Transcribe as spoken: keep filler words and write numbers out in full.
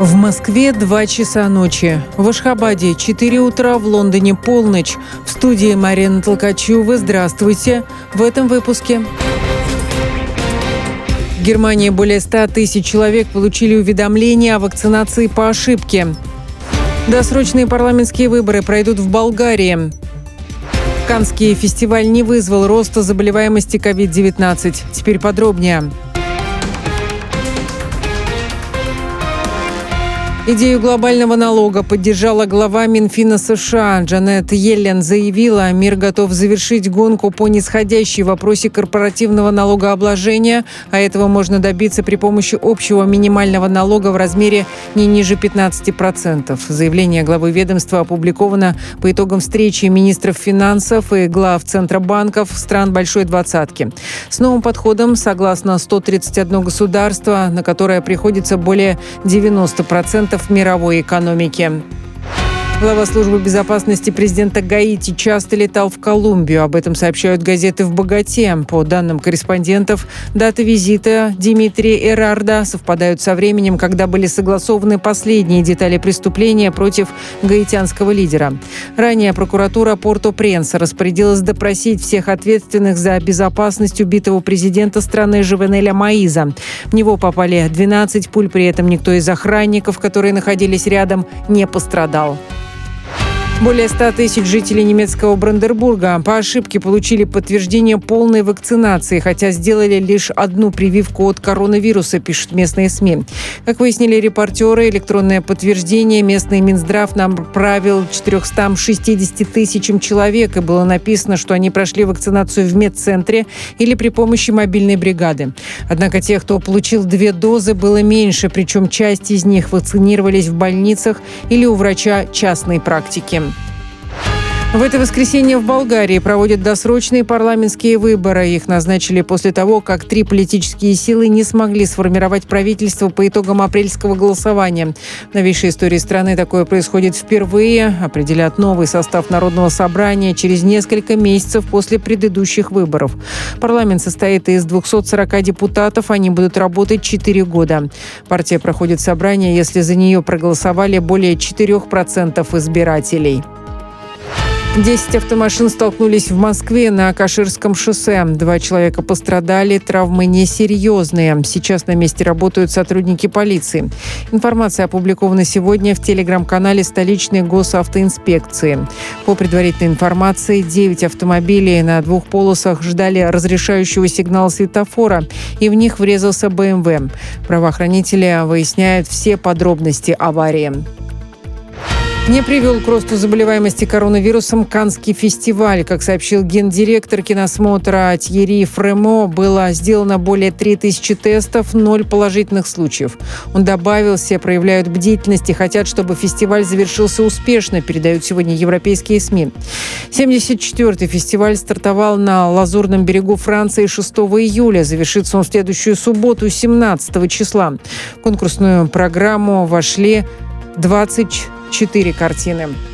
В Москве два часа ночи. В Ашхабаде четыре утра, в Лондоне полночь. В студии Марина Толкачева. Здравствуйте. В этом выпуске. В Германии более ста тысяч человек получили уведомления о вакцинации по ошибке. Досрочные парламентские выборы пройдут в Болгарии. Каннский фестиваль не вызвал роста заболеваемости ковид девятнадцать. Теперь подробнее. Идею глобального налога поддержала глава Минфина США. Джанет Йеллен заявила, мир готов завершить гонку по нисходящей в вопросе корпоративного налогообложения, а этого можно добиться при помощи общего минимального налога в размере не ниже пятнадцати процентов. Заявление главы ведомства опубликовано по итогам встречи министров финансов и глав Центробанков стран Большой Двадцатки. С новым подходом, согласно сто тридцать одно государство, на которое приходится более девяноста процентов мировой экономики. Глава службы безопасности президента Гаити часто летал в Колумбию. Об этом сообщают газеты в «Богате». По данным корреспондентов, даты визита Димитрия Эрарда совпадают со временем, когда были согласованы последние детали преступления против гаитянского лидера. Ранее прокуратура Порто-Пренса распорядилась допросить всех ответственных за безопасность убитого президента страны Жовенеля Моиза. В него попали двенадцать пуль, при этом никто из охранников, которые находились рядом, не пострадал. Более ста тысяч жителей немецкого Бранденбурга по ошибке получили подтверждение полной вакцинации, хотя сделали лишь одну прививку от коронавируса, пишут местные СМИ. Как выяснили репортеры, электронное подтверждение местный Минздрав направил четырёмстам шестидесяти тысячам человек, и было написано, что они прошли вакцинацию в медцентре или при помощи мобильной бригады. Однако тех, кто получил две дозы, было меньше, причем часть из них вакцинировались в больницах или у врача частной практики. В это воскресенье в Болгарии проводят досрочные парламентские выборы. Их назначили после того, как три политические силы не смогли сформировать правительство по итогам апрельского голосования. В новейшей истории страны такое происходит впервые. Определят новый состав Народного собрания через несколько месяцев после предыдущих выборов. Парламент состоит из двухсот сорока депутатов. Они будут работать четыре года. Партия проходит собрание, если за нее проголосовали более четырёх процентов избирателей. Десять автомашин столкнулись в Москве на Каширском шоссе. Два человека пострадали, травмы несерьезные. Сейчас на месте работают сотрудники полиции. Информация опубликована сегодня в телеграм-канале столичной госавтоинспекции. По предварительной информации, девять автомобилей на двух полосах ждали разрешающего сигнала светофора, и в них врезался бэ эм вэ. Правоохранители выясняют все подробности аварии. Не привел к росту заболеваемости коронавирусом Каннский фестиваль. Как сообщил гендиректор киносмотра Тьерри Фремо, было сделано более три тысячи тестов, ноль положительных случаев. Он добавил, все проявляют бдительность и хотят, чтобы фестиваль завершился успешно, передают сегодня европейские СМИ. семьдесят четвёртый фестиваль стартовал на Лазурном берегу Франции шестого июля. Завершится он в следующую субботу, семнадцатого числа. В конкурсную программу вошли двадцать четыре картины.